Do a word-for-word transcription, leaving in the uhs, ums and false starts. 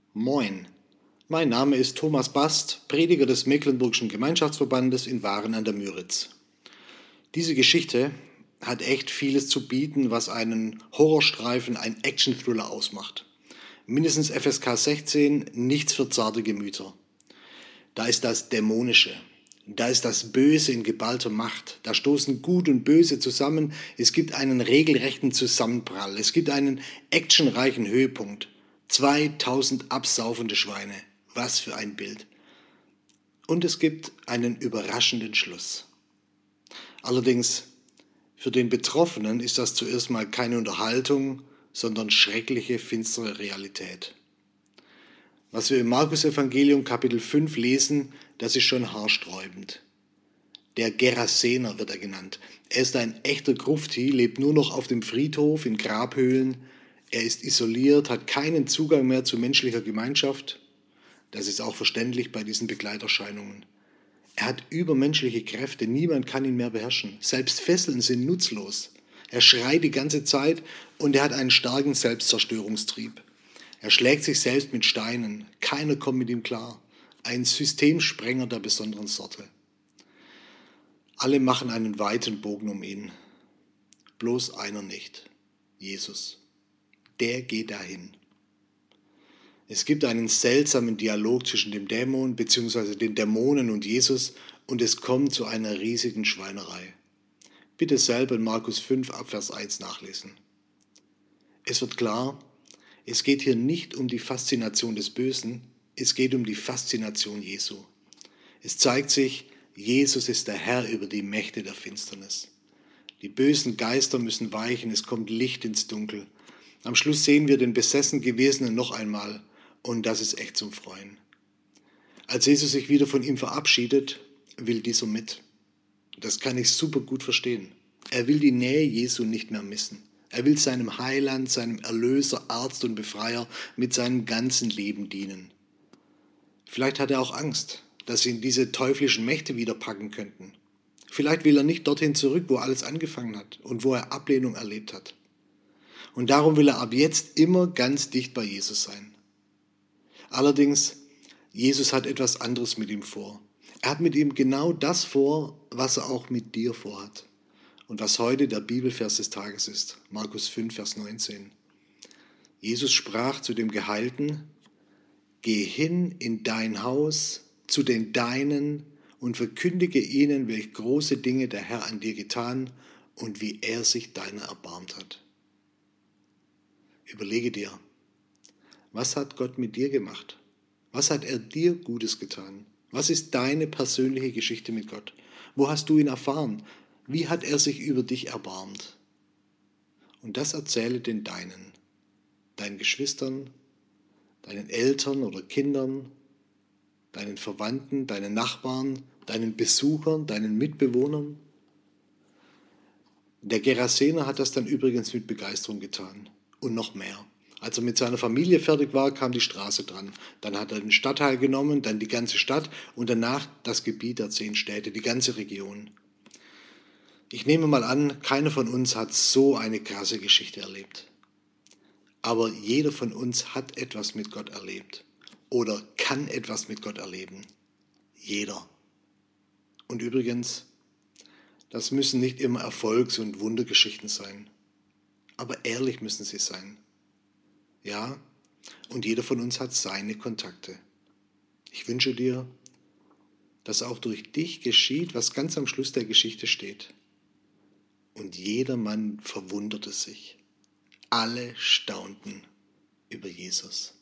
Moin, mein Name ist Thomas Bast, Prediger des Mecklenburgischen Gemeinschaftsverbandes in Waren an der Müritz. Diese Geschichte hat echt vieles zu bieten, was einen Horrorstreifen, einen Action-Thriller ausmacht. Mindestens F S K sechzehn, nichts für zarte Gemüter. Da ist das Dämonische, da ist das Böse in geballter Macht, da stoßen Gut und Böse zusammen, es gibt einen regelrechten Zusammenprall, es gibt einen actionreichen Höhepunkt. zweitausend absaufende Schweine, was für ein Bild. Und es gibt einen überraschenden Schluss. Allerdings, für den Betroffenen ist das zuerst mal keine Unterhaltung, sondern schreckliche, finstere Realität. Was wir im Markus-Evangelium Kapitel fünf lesen, das ist schon haarsträubend. Der Gerasener wird er genannt. Er ist ein echter Grufti, lebt nur noch auf dem Friedhof in Grabhöhlen. Er ist isoliert, hat keinen Zugang mehr zu menschlicher Gemeinschaft. Das ist auch verständlich bei diesen Begleiterscheinungen. Er hat übermenschliche Kräfte, niemand kann ihn mehr beherrschen. Selbst Fesseln sind nutzlos. Er schreit die ganze Zeit und er hat einen starken Selbstzerstörungstrieb. Er schlägt sich selbst mit Steinen, keiner kommt mit ihm klar. Ein Systemsprenger der besonderen Sorte. Alle machen einen weiten Bogen um ihn. Bloß einer nicht, Jesus. Der geht dahin. Es gibt einen seltsamen Dialog zwischen dem Dämon bzw. den Dämonen und Jesus und es kommt zu einer riesigen Schweinerei. Bitte selber in Markus fünf ab Vers eins nachlesen. Es wird klar, es geht hier nicht um die Faszination des Bösen, es geht um die Faszination Jesu. Es zeigt sich, Jesus ist der Herr über die Mächte der Finsternis. Die bösen Geister müssen weichen, es kommt Licht ins Dunkel. Am Schluss sehen wir den besessen Gewesenen noch einmal und das ist echt zum Freuen. Als Jesus sich wieder von ihm verabschiedet, will dieser mit. Das kann ich super gut verstehen. Er will die Nähe Jesu nicht mehr missen. Er will seinem Heiland, seinem Erlöser, Arzt und Befreier mit seinem ganzen Leben dienen. Vielleicht hat er auch Angst, dass ihn diese teuflischen Mächte wieder packen könnten. Vielleicht will er nicht dorthin zurück, wo alles angefangen hat und wo er Ablehnung erlebt hat. Und darum will er ab jetzt immer ganz dicht bei Jesus sein. Allerdings, Jesus hat etwas anderes mit ihm vor. Er hat mit ihm genau das vor, was er auch mit dir vorhat. Und was heute der Bibelvers des Tages ist, Markus fünf, Vers neunzehn. Jesus sprach zu dem Geheilten: Geh hin in dein Haus, zu den Deinen, und verkündige ihnen, welch große Dinge der Herr an dir getan und wie er sich deiner erbarmt hat. Überlege dir, was hat Gott mit dir gemacht? Was hat er dir Gutes getan? Was ist deine persönliche Geschichte mit Gott? Wo hast du ihn erfahren? Wie hat er sich über dich erbarmt? Und das erzähle den Deinen, deinen Geschwistern, deinen Eltern oder Kindern, deinen Verwandten, deinen Nachbarn, deinen Besuchern, deinen Mitbewohnern. Der Gerasener hat das dann übrigens mit Begeisterung getan und noch mehr. Als er mit seiner Familie fertig war, kam die Straße dran. Dann hat er den Stadtteil genommen, dann die ganze Stadt und danach das Gebiet der zehn Städte, die ganze Region. Ich nehme mal an, keiner von uns hat so eine krasse Geschichte erlebt. Aber jeder von uns hat etwas mit Gott erlebt oder kann etwas mit Gott erleben. Jeder. Und übrigens, das müssen nicht immer Erfolgs- und Wundergeschichten sein. Aber ehrlich müssen sie sein. Ja, und jeder von uns hat seine Kontakte. Ich wünsche dir, dass auch durch dich geschieht, was ganz am Schluss der Geschichte steht. Und jedermann verwunderte sich. Alle staunten über Jesus.